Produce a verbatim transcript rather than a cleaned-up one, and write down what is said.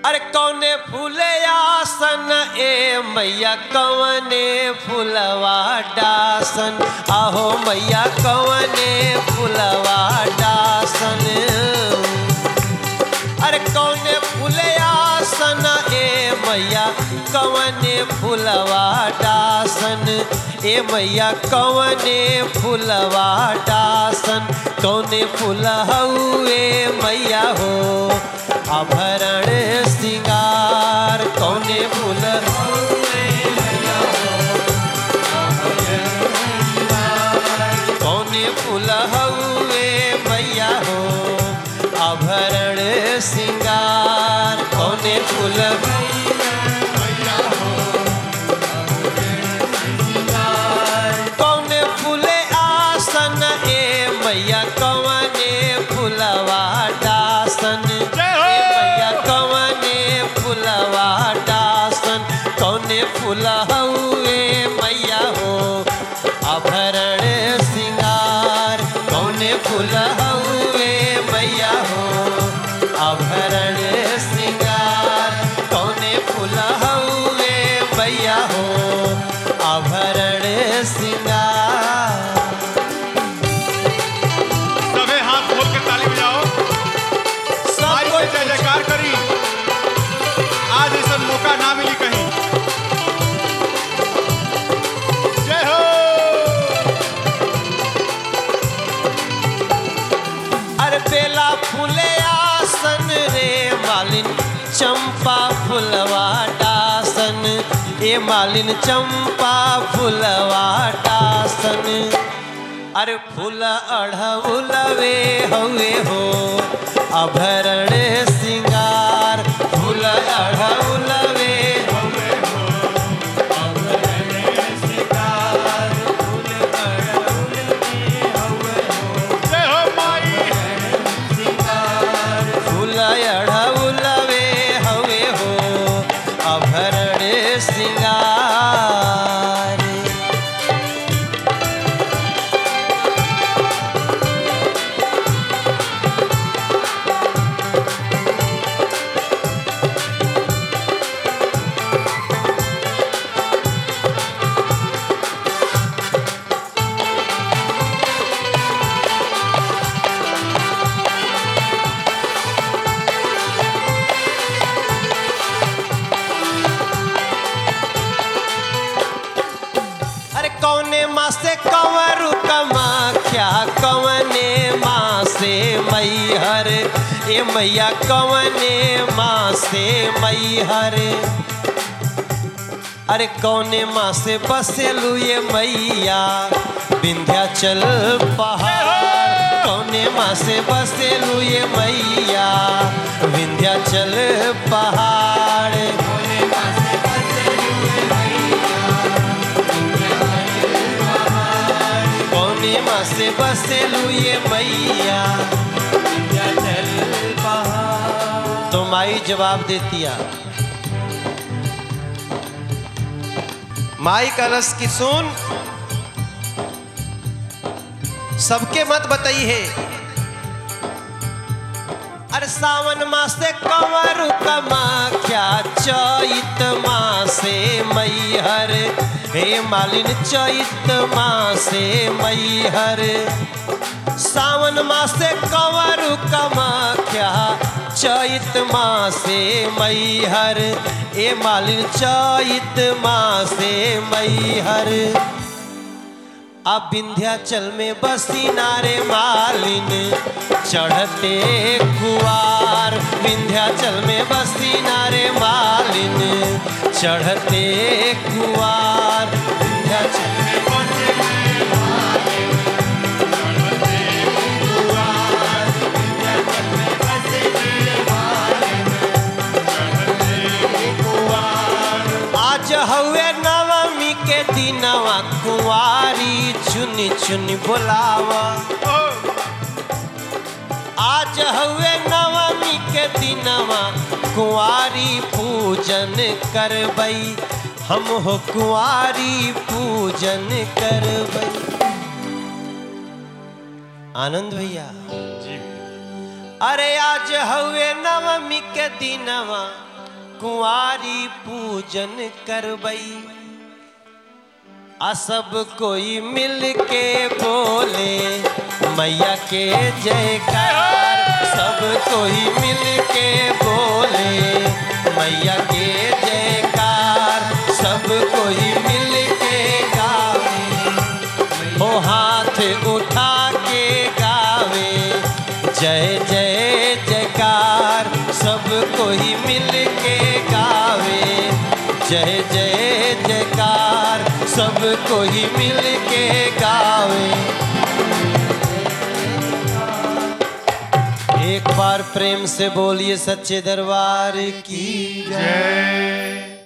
अरे कौने फूले आसन ए मैया कवने फूलवा डासन आहो मैया कवने फूलवा डासन अरे कौने फूले आसन ए मैया कवने फूलवा डासन ए मैया कवने फूलवा डासन कौने फूल हउए मैया हो आभरण सिंगार कौने फूल कौने फूल हउए मैया हो आभरण सिंगार कौने फूल कौने फूले आसन ए मैया कवने फूलवा डासन कौने फूल हउए मैया हो आभरण सिंगार कौने फूल हउए मैया हो आभरण सिंगार कौने फूल हउए मैया हो आभरण सिंगार। सबे हाथ खोल के ताली बजाओ, सब कोई जय जयकार करी। आज ऐसा मौका ना मिली कहीं। बेला फूले आसन रे मालिन चंपा फूलवा डासन ए मालिन चंपा फूलवा डासन अरे फूल अढ़उलवे हउए हो आभरण सिंगार फूल अढ़उलवे हउए हो आभरण सिंगार फूल अढ़उलवे हउए हो जय हो माई अढ़उलवे हवे हो आभरण सिंगार। कौने माँ से कंवरू कमाख्या कवने माँ से मैहर ए मैया कवने माँ से मैहर अरे कौने माँ से बसेलू ये मैया विंध्याचल पहाड़ कौने माँ से बसेलू ये मैया विंध्याचल पहाड़ कौने माँ से बसेलू ये मैया कौने माँ से बसेलू ये मैया विंध्याचल पहाड़। तो माई जवाब देतिया माई का रस की सुन सबके मत बताई है अरे सावन मासे कंवरू कमाख्या चैत मासे मैहर हे मालिन चैत मासे मैहर सावन मासे कंवरू कमाख्या चैत मासे मैहर ए मालिन चैत मासे मैहर अब विंध्याचल में बसी नारे मालिन चढ़ते कुआर विंध्याचल में बसी नारे मालिन चढ़ते कुआर विंध्याचल में बसी नारे मालिन चढ़ते कुआर विंध्याचल में बसी नारे मालिन चढ़ते कुआर। आज हुए नवमी के दिनवा कुंवारी चुनी चुनी बोलावा आज हुए नवमी के दिनवा कुंवारी पूजन करबई हम हो कुंवारी पूजन करबई। आनंद भैया अरे आज हुए नवमी के दिनवा कुंवारी पूजन करबई। आ सब कोई मिल के बोले मैया के जयकार। सब कोई मिल के बोले मैया के जयकार। सब कोई मिल के गावे हो हाथ उठा के गावे जय जय जयकार। सब कोई मिल के गावे जय जय जयकार। सब कोई मिल के गावे। एक बार प्रेम से बोलिए सच्चे दरबार की जय।